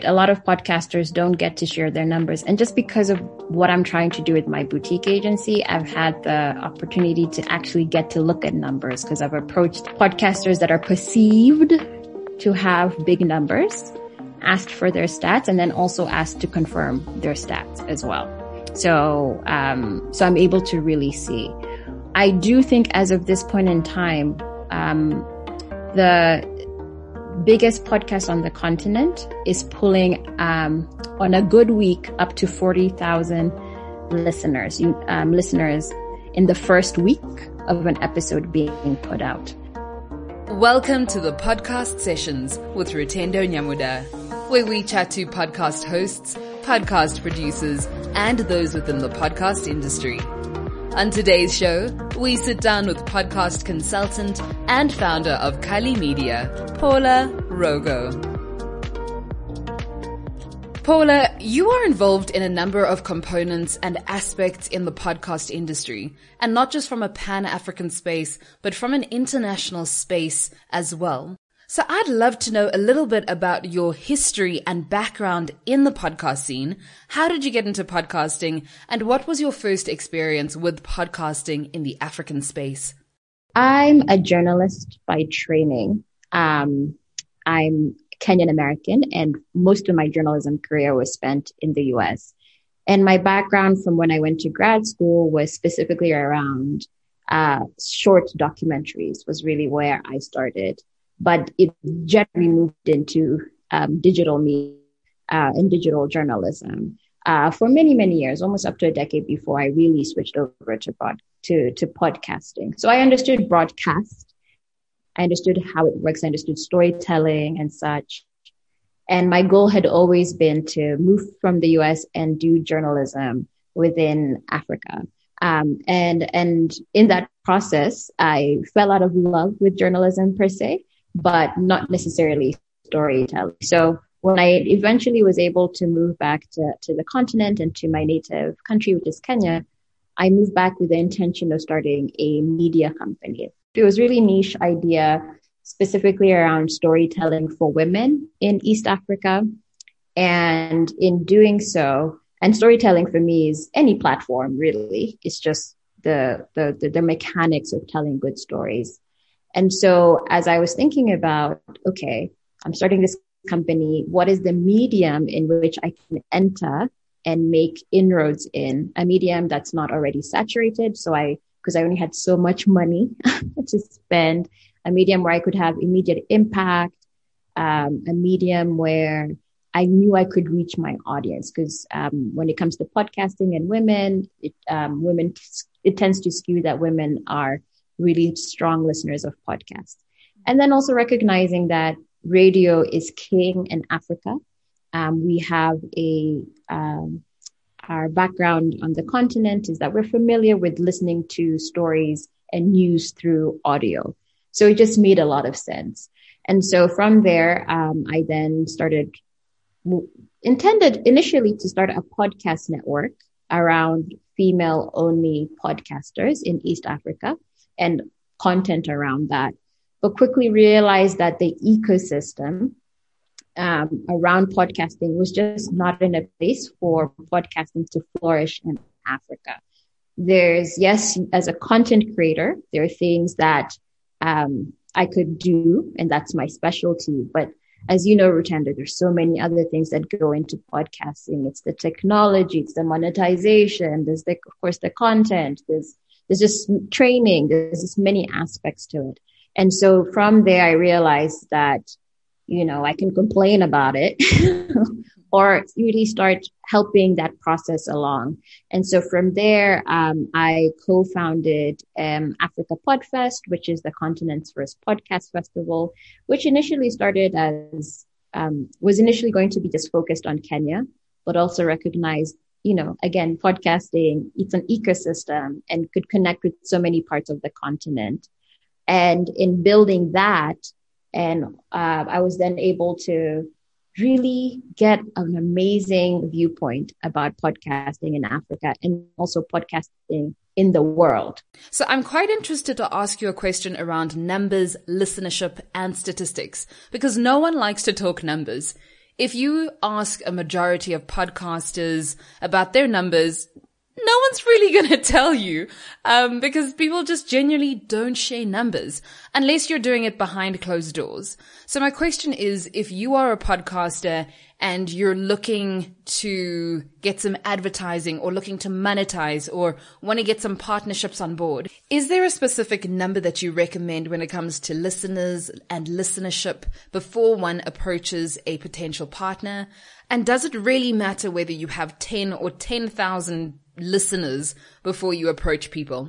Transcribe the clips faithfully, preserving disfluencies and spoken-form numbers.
A lot of podcasters don't get to share their numbers. And just because of what I'm trying to do with my boutique agency, I've had the opportunity to actually get to look at numbers because I've approached podcasters that are perceived to have big numbers, asked for their stats, and then also asked to confirm their stats as well. So, um, so I'm able to really see. I do think as of this point in time, um, the biggest podcast on the continent is pulling, um, on a good week, up to forty thousand listeners, um, listeners in the first week of an episode being put out. Welcome to the Podcast Sessions with Rutendo Nyamuda, where we chat to podcast hosts, podcast producers, and those within the podcast industry. On today's show, we sit down with podcast consultant and founder of Kali Media, Paula Rogo. Paula, you are involved in a number of components and aspects in the podcast industry, and not just from a Pan-African space, but from an international space as well. So I'd love to know a little bit about your history and background in the podcast scene. How did you get into podcasting, and what was your first experience with podcasting in the African space? I'm a journalist by training. Um, I'm Kenyan American, and most of my journalism career was spent in the U S. And my background from when I went to grad school was specifically around uh, short documentaries was really where I started. But it generally moved into um, digital media uh, and digital journalism uh, for many, many years, almost up to a decade before I really switched over to broad, to, to podcasting. So I understood broadcast. I understood how it works. I understood storytelling and such. And my goal had always been to move from the U S and do journalism within Africa. Um, and, and in that process, I fell out of love with journalism per se, but not necessarily storytelling. So when I eventually was able to move back to, to the continent and to my native country, which is Kenya, I moved back with the intention of starting a media company. It was really niche idea, specifically around storytelling for women in East Africa. And in doing so, and storytelling for me is any platform, really. It's just the, the, the, the mechanics of telling good stories. And so as I was thinking about, okay, I'm starting this company, what is the medium in which I can enter and make inroads in? A medium that's not already saturated. So I, because I only had so much money to spend, a medium where I could have immediate impact, um, a medium where I knew I could reach my audience. Because um, when it comes to podcasting and women, it, um, women, it tends to skew that women are really strong listeners of podcasts. And then also recognizing that radio is king in Africa. Um, we have a, um, our background on the continent is that we're familiar with listening to stories and news through audio. So it just made a lot of sense. And so from there, um, I then started, intended initially to start a podcast network around female only podcasters in East Africa and content around that, but quickly realized that the ecosystem um, around podcasting was just not in a place for podcasting to flourish in Africa. There's, yes, as a content creator, there are things that um, I could do, and that's my specialty. But as you know, Rutendo, there's so many other things that go into podcasting. It's the technology, it's the monetization, there's the, of course, the content, there's There's just training. There's just many aspects to it. And so from there, I realized that, you know, I can complain about it or really start helping that process along. And so from there, um, I co-founded um, Africa Podfest, which is the continent's first podcast festival, which initially started as, um, was initially going to be just focused on Kenya, but also recognized, you know, again, podcasting, it's an ecosystem and could connect with so many parts of the continent. And in building that, and uh, I was then able to really get an amazing viewpoint about podcasting in Africa and also podcasting in the world. So I'm quite interested to ask you a question around numbers, listenership, and statistics, because no one likes to talk numbers. if you ask a majority of podcasters about their numbers, no one's really going to tell you, um, because people just genuinely don't share numbers unless you're doing it behind closed doors. So my question is, if you are a podcaster and you're looking to get some advertising or looking to monetize or want to get some partnerships on board, is there a specific number that you recommend when it comes to listeners and listenership before one approaches a potential partner? And does it really matter whether you have ten or ten thousand listeners before you approach people?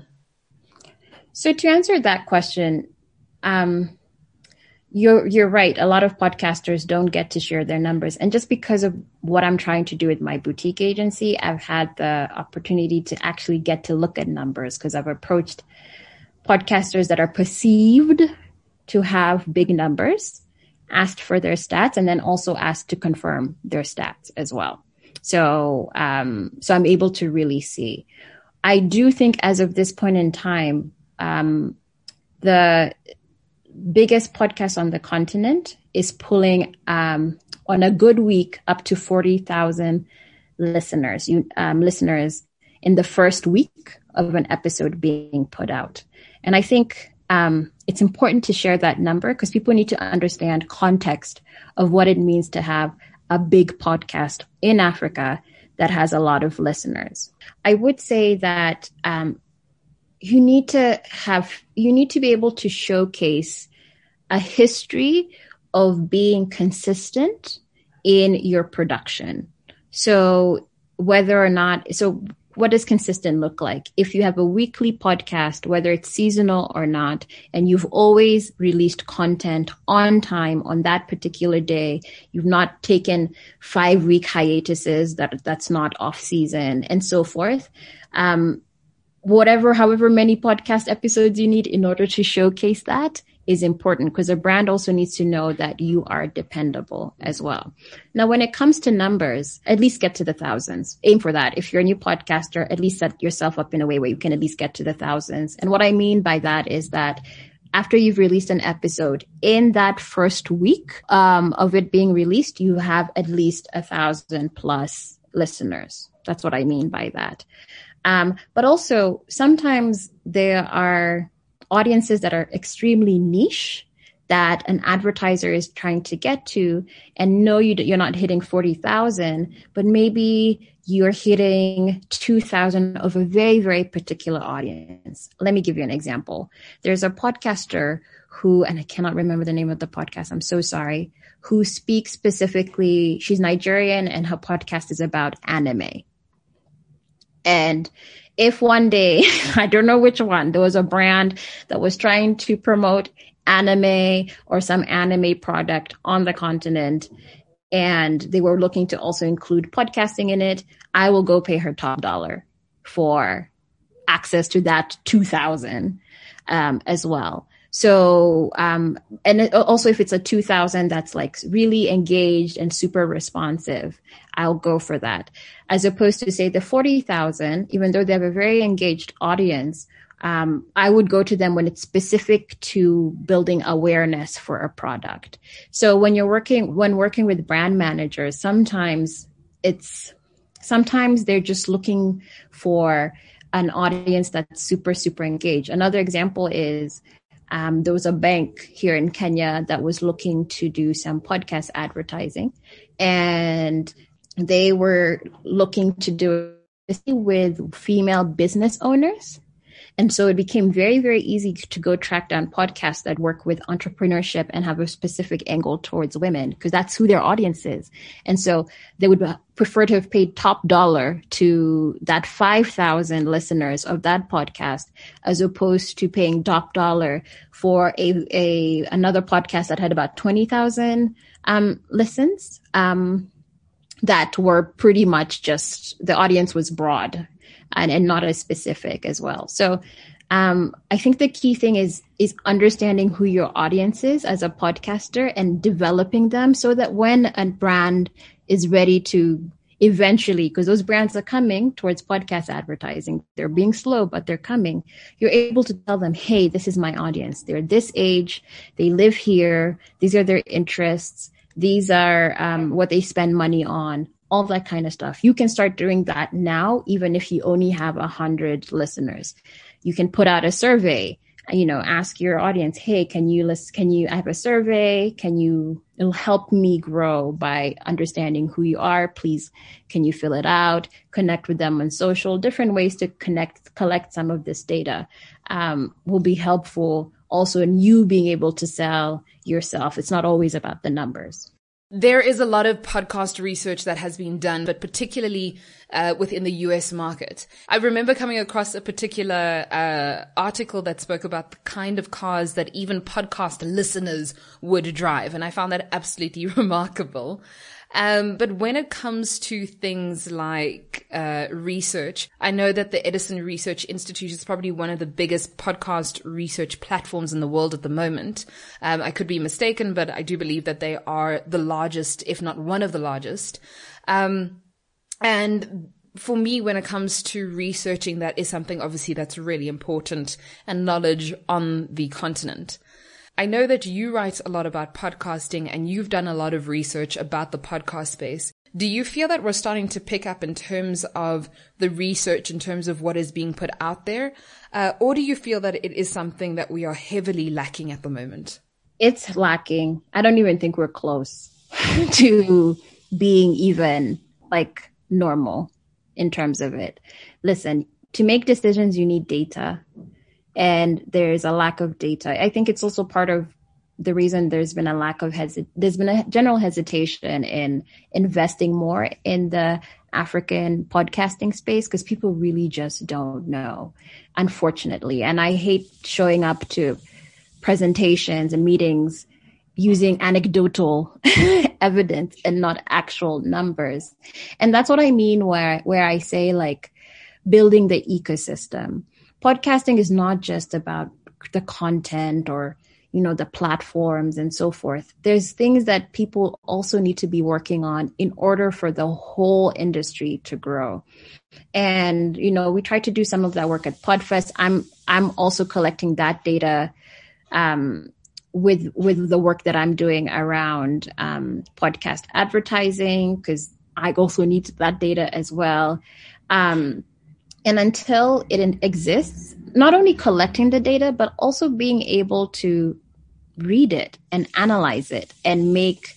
So to answer that question, um, you're you're right. A lot of podcasters don't get to share their numbers. And just because of what I'm trying to do with my boutique agency, I've had the opportunity to actually get to look at numbers because I've approached podcasters that are perceived to have big numbers, asked for their stats, and then also asked to confirm their stats as well. So, um, so I'm able to really see. I do think as of this point in time, um, the biggest podcast on the continent is pulling, um, on a good week up to forty thousand listeners, you, um, listeners in the first week of an episode being put out. And I think, um, it's important to share that number because people need to understand context of what it means to have a big podcast in Africa that has a lot of listeners. I would say that um, you need to have, you need to be able to showcase a history of being consistent in your production. So whether or not, so what does consistent look like? If you have a weekly podcast, whether it's seasonal or not, and you've always released content on time on that particular day, you've not taken five week hiatuses that that's not off season and so forth. Um, whatever, however many podcast episodes you need in order to showcase that is important because a brand also needs to know that you are dependable as well. Now, when it comes to numbers, at least get to the thousands. Aim for that. If you're a new podcaster, at least set yourself up in a way where you can at least get to the thousands. And what I mean by that is that after you've released an episode, in that first week um, of it being released, you have at least a thousand plus listeners. That's what I mean by that. Um, but also, sometimes there are audiences that are extremely niche that an advertiser is trying to get to, and no, you, you're not hitting forty thousand, but maybe you're hitting two thousand of a very, very particular audience. Let me give you an example. There's a podcaster who, and I cannot remember the name of the podcast, I'm so sorry, who speaks specifically, she's Nigerian and her podcast is about anime. And if one day, I don't know which one, there was a brand that was trying to promote anime or some anime product on the continent, and they were looking to also include podcasting in it, I will go pay her top dollar for access to that two thousand um, as well. So, um, and it, also if it's a two thousand that's like really engaged and super responsive, I'll go for that. As opposed to say the forty thousand, even though they have a very engaged audience, um, I would go to them when it's specific to building awareness for a product. So when you're working, when working with brand managers, sometimes it's, sometimes they're just looking for an audience that's super, super engaged. Another example is, Um, there was a bank here in Kenya that was looking to do some podcast advertising, and they were looking to do it with female business owners. And so it became very, very easy to go track down podcasts that work with entrepreneurship and have a specific angle towards women, because that's who their audience is. And so they would prefer to have paid top dollar to that five thousand listeners of that podcast, as opposed to paying top dollar for a, a another podcast that had about twenty thousand um, listens um, that were pretty much just, the audience was broad. And, and not as specific as well. So um, I think the key thing is is understanding who your audience is as a podcaster and developing them so that when a brand is ready to eventually, because those brands are coming towards podcast advertising, they're being slow, but they're coming, you're able to tell them, hey, this is my audience. They're this age, they live here, these are their interests. These are um, what they spend money on, all that kind of stuff. You can start doing that now, even if you only have a hundred listeners. You can put out a survey, you know, ask your audience, hey, can you list, can you, I have a survey. Can you, it'll help me grow by understanding who you are. Please, can you fill it out? Connect with them on social. Different ways to connect, collect some of this data um, will be helpful also in you being able to sell yourself. It's not always about the numbers. There is a lot of podcast research that has been done, but particularly uh, within the U S market. I remember coming across a particular uh, article that spoke about the kind of cars that even podcast listeners would drive, and I found that absolutely remarkable. Um, but when it comes to things like uh, research, I know that the Edison Research Institute is probably one of the biggest podcast research platforms in the world at the moment. Um, I could be mistaken, but I do believe that they are the largest, if not one of the largest. Um, and for me, when it comes to researching, that is something obviously that's really important, and knowledge on the continent. I know that you write a lot about podcasting and you've done a lot of research about the podcast space. Do you feel that we're starting to pick up in terms of the research, in terms of what is being put out there? Uh, or do you feel that it is something that we are heavily lacking at the moment? It's lacking. I don't even think we're close to being even like normal in terms of it. Listen, to make decisions, you need data. And there's a lack of data. I think it's also part of the reason there's been a lack of hesit- there's been a general hesitation in investing more in the African podcasting space because people really just don't know, unfortunately. And I hate showing up to presentations and meetings using anecdotal evidence and not actual numbers. And that's what I mean where where I say like building the ecosystem. Podcasting is not just about the content or, you know, the platforms and so forth. There's things that people also need to be working on in order for the whole industry to grow. And, you know, we try to do some of that work at PodFest. I'm, I'm also collecting that data, um, with, with the work that I'm doing around, um, podcast advertising, because I also need that data as well. Um, And until it exists, not only collecting the data, but also being able to read it and analyze it and make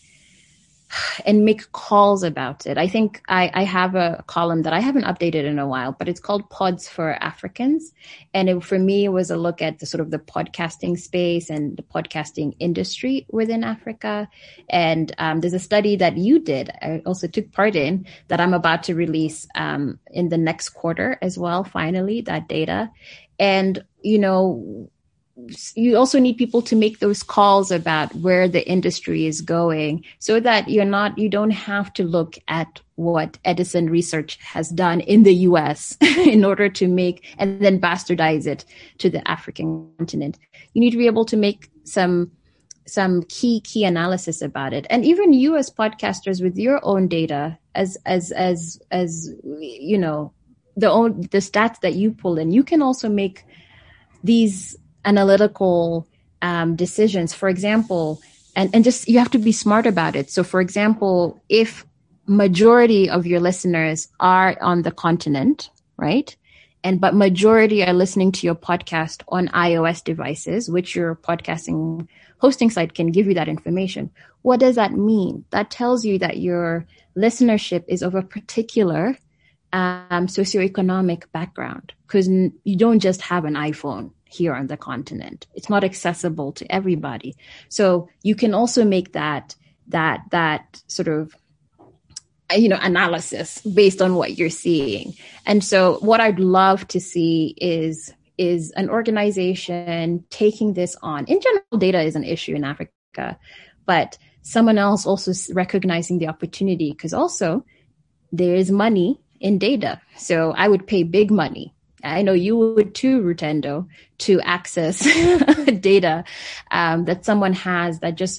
and make calls about it. I think I, I have a column that I haven't updated in a while, but it's called Pods for Africans. And it, for me, it was a look at the sort of the podcasting space and the podcasting industry within Africa. And um, there's a study that you did, I also took part in, that I'm about to release um, in the next quarter as well, finally, that data. And, you know, you also need people to make those calls about where the industry is going so that you're not, you don't have to look at what Edison Research has done in the U S in order to make and then bastardize it to the African continent. You need to be able to make some, some key, key analysis about it. And even you as podcasters with your own data as, as, as, as, you know, the own, the stats that you pull in, you can also make these analytical um, decisions, for example, and, and just you have to be smart about it. So, for example, if majority of your listeners are on the continent, right, and but majority are listening to your podcast on iOS devices, which your podcasting hosting site can give you that information. What does that mean? That tells you that your listenership is of a particular um, socioeconomic background, because n- you don't just have an iPhone here on the continent. It's not accessible to everybody. So you can also make that, that, that sort of, you know, analysis based on what you're seeing. And so what I'd love to see is, is an organization taking this on. In general, data is an issue in Africa, but someone else also recognizing the opportunity, because also there is money in data. So I would pay big money. I know you would too, Rutendo, to access data um, that someone has that just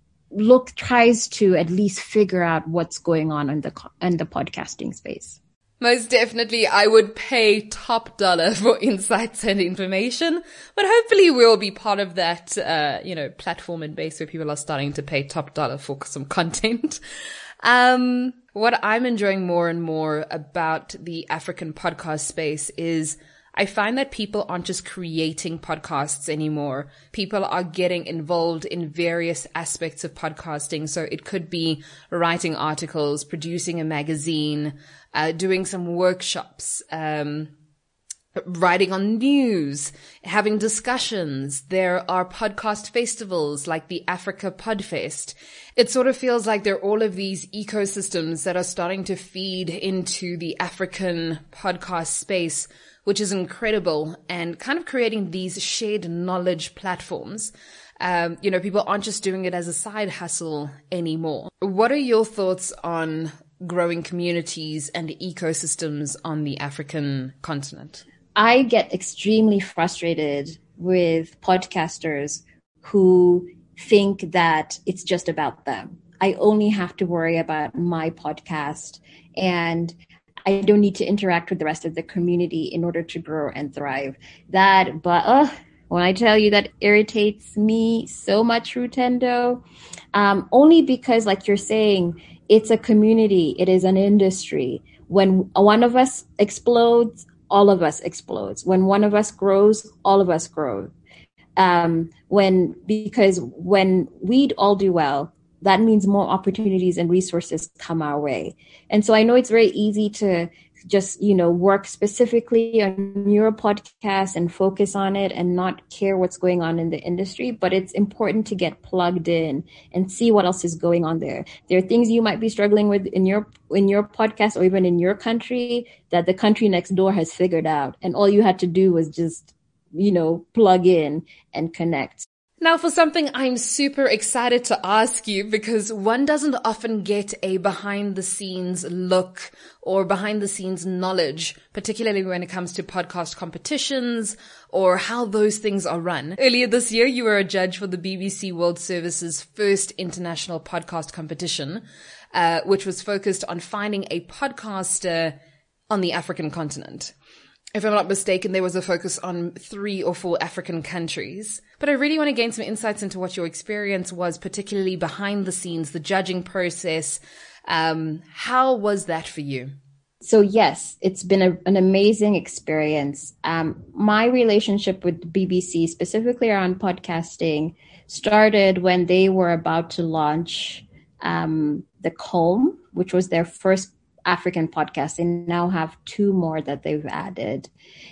look tries to at least figure out what's going on in the in the podcasting space. Most definitely, I would pay top dollar for insights and information, but hopefully we'll be part of that, uh, you know, platform and base where people are starting to pay top dollar for some content. Um, what I'm enjoying more and more about the African podcast space is I find that people aren't just creating podcasts anymore. People are getting involved in various aspects of podcasting. So it could be writing articles, producing a magazine, uh, doing some workshops, um, writing on news, having discussions. There are podcast festivals like the Africa Podfest. It sort of feels like there are all of these ecosystems that are starting to feed into the African podcast space, which is incredible, and kind of creating these shared knowledge platforms. Um, you know, people aren't just doing it as a side hustle anymore. What are your thoughts on growing communities and ecosystems on the African continent? I get extremely frustrated with podcasters who think that it's just about them. I only have to worry about my podcast, and I don't need to interact with the rest of the community in order to grow and thrive. That, but uh, when I tell you that irritates me so much, Rutendo, um, only because, like you're saying, it's a community, it is an industry. When one of us explodes, all of us explodes. When one of us grows, all of us grow. Um, when because when we all do well, that means more opportunities and resources come our way. And so I know it's very easy to just, you know, work specifically on your podcast and focus on it and not care what's going on in the industry. But it's important to get plugged in and see what else is going on there. There are things you might be struggling with in your in your podcast or even in your country that the country next door has figured out. And all you had to do was just, you know, plug in and connect. Now, for something I'm super excited to ask you, because one doesn't often get a behind the scenes look or behind the scenes knowledge, particularly when it comes to podcast competitions or how those things are run. Earlier this year, you were a judge for the B B C World Service's first international podcast competition, uh, which was focused on finding a podcaster on the African continent. If I'm not mistaken, there was a focus on three or four African countries. But I really want to gain some insights into what your experience was, particularly behind the scenes, the judging process. Um, how was that for you? So yes, it's been a, an amazing experience. Um, my relationship with B B C, specifically around podcasting, started when they were about to launch um, The Comb, which was their first African podcast. They now have two more that they've added.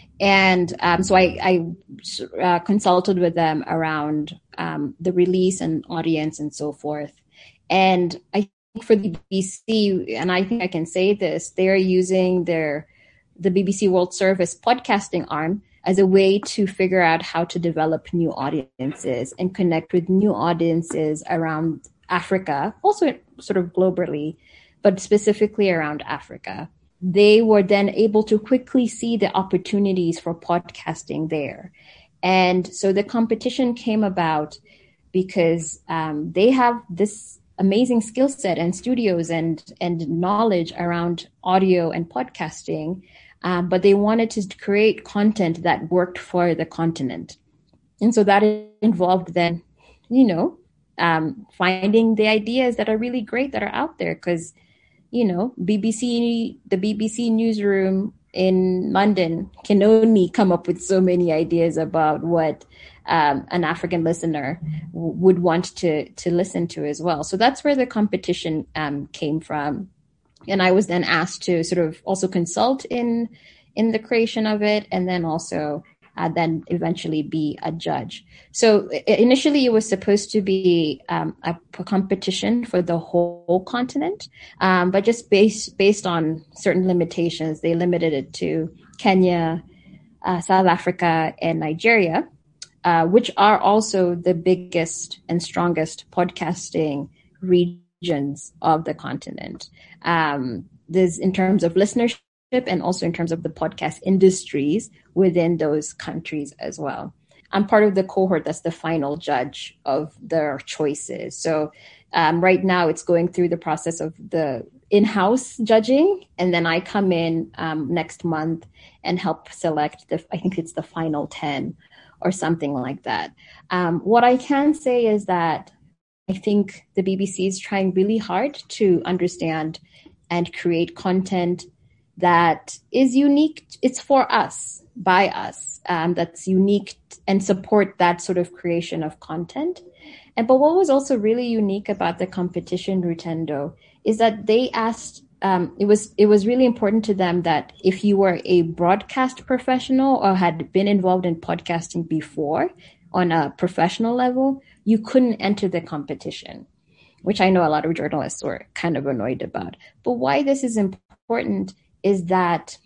And um, so I, I uh, consulted with them around um, the release and audience and so forth. And I think for the B B C, and I think I can say this, they're using their the B B C World Service podcasting arm as a way to figure out how to develop new audiences and connect with new audiences around Africa, also sort of globally, but specifically around Africa. They were then able to quickly see the opportunities for podcasting there. And so the competition came about because um, they have this amazing skill set and studios and, and knowledge around audio and podcasting, um, but they wanted to create content that worked for the continent. And so that involved then, you know, um, finding the ideas that are really great that are out there, because you know, B B C, the B B C newsroom in London can only come up with so many ideas about what um, an African listener w- would want to to listen to as well. So that's where the competition um, came from. And I was then asked to sort of also consult in in the creation of it, and then also uh, then eventually be a judge. So initially it was supposed to be um, a competition for the whole continent, um, but just based based on certain limitations, they limited it to Kenya, uh, South Africa, and Nigeria, uh, which are also the biggest and strongest podcasting regions of the continent. Um, this in terms of listenership, and also in terms of the podcast industries within those countries as well. I'm part of the cohort that's the final judge of their choices. So um, right now it's going through the process of the in-house judging, and then I come in um, next month and help select the, I think it's the final ten or something like that. Um, what I can say is that I think the B B C is trying really hard to understand and create content that is unique. It's for us, by us, um, that's unique and support that sort of creation of content. And but what was also really unique about the competition, Rutendo, is that they asked, um, it was it was really important to them that if you were a broadcast professional or had been involved in podcasting before on a professional level, you couldn't enter the competition, which I know a lot of journalists were kind of annoyed about. But why this is important is that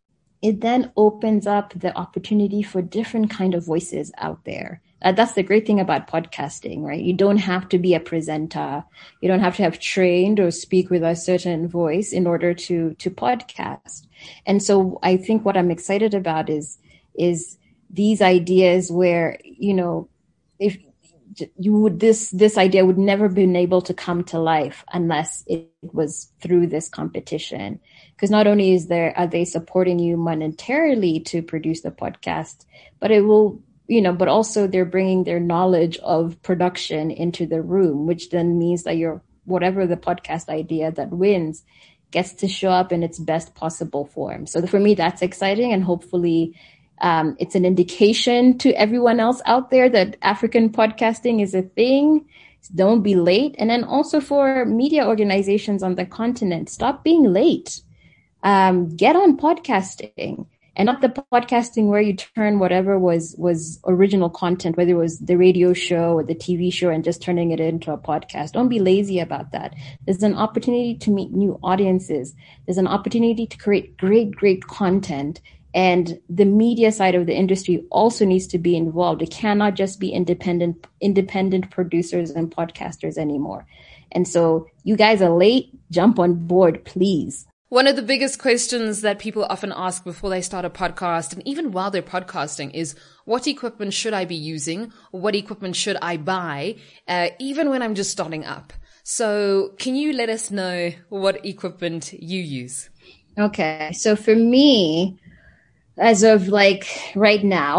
it then opens up the opportunity for different kind of voices out there. Uh, that's the great thing about podcasting, right? You don't have to be a presenter. You don't have to have trained or speak with a certain voice in order to, to podcast. And so I think what I'm excited about is, is these ideas where, you know, if you would, this, this idea would never been able to come to life unless it was through this competition. Because not only is there, are they supporting you monetarily to produce the podcast, but it will, you know, but also they're bringing their knowledge of production into the room, which then means that your, whatever the podcast idea that wins gets to show up in its best possible form. So for me, that's exciting. And hopefully, Um, it's an indication to everyone else out there that African podcasting is a thing. Don't be late. And then also for media organizations on the continent, stop being late. Um, get on podcasting, and not the podcasting where you turn whatever was, was original content, whether it was the radio show or the T V show, and just turning it into a podcast. Don't be lazy about that. There's an opportunity to meet new audiences. There's an opportunity to create great, great content. And the media side of the industry also needs to be involved. It cannot just be independent, independent producers and podcasters anymore. And so you guys are late. Jump on board, please. One of the biggest questions that people often ask before they start a podcast, and even while they're podcasting, is what equipment should I be using? Or what equipment should I buy? Uh, even when I'm just starting up. So can you let us know what equipment you use? Okay. So for me, as of like right now,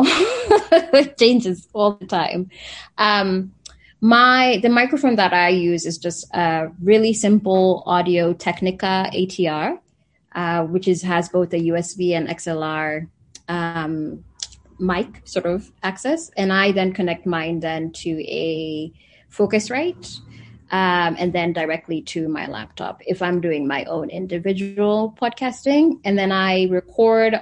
it changes all the time. Um, my, the microphone that I use is just a really simple Audio Technica A T R, uh, which is, has both a U S B and X L R, um, mic sort of access. And I then connect mine then to a Focusrite, um, and then directly to my laptop if I'm doing my own individual podcasting. And then I record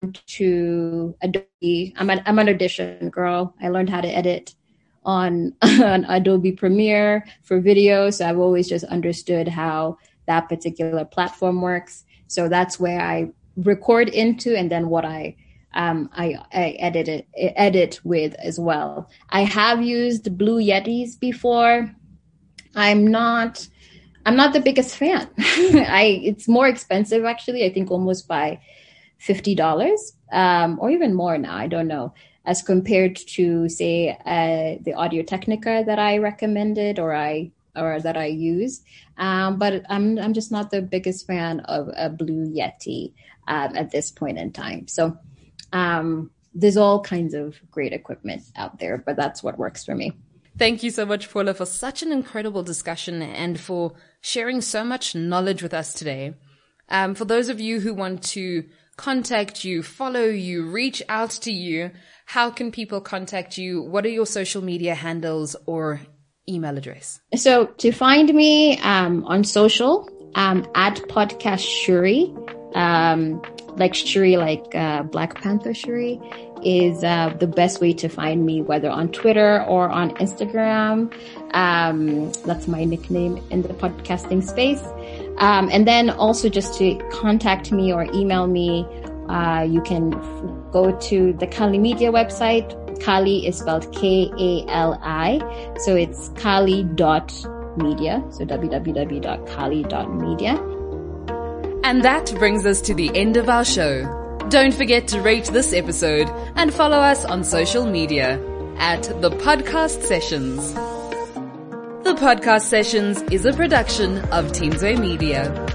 to Adobe. I'm an, I'm an Audition girl. I learned how to edit on, on Adobe Premiere for video. So I've always just understood how that particular platform works. So that's where I record into, and then what I, um, I, I edit it, edit with as well. I have used Blue Yetis before. I'm not, I'm not the biggest fan. I, it's more expensive actually. I think almost by fifty dollars, um, or even more now, I don't know, as compared to, say, uh, the Audio Technica that I recommended or I or that I use. Um, but I'm I'm just not the biggest fan of a Blue Yeti um, at this point in time. So um, there's all kinds of great equipment out there, but that's what works for me. Thank you so much, Paula, for such an incredible discussion and for sharing so much knowledge with us today. Um, for those of you who want to contact you, follow you, reach out to you, how can people contact you? What are your social media handles or email address? So to find me um, on social, um, at Podcast Shuri, um, like Shuri, like uh, Black Panther Shuri, is uh, the best way to find me, whether on Twitter or on Instagram. Um, that's my nickname in the podcasting space. Um, and then also just to contact me or email me, uh, you can f- go to the Kali Media website. Kali is spelled K A L I. So it's kali dot media. So w w w dot kali dot media. And that brings us to the end of our show. Don't forget to rate this episode and follow us on social media at The Podcast Sessions. The Podcast Sessions is a production of Teamsway Media.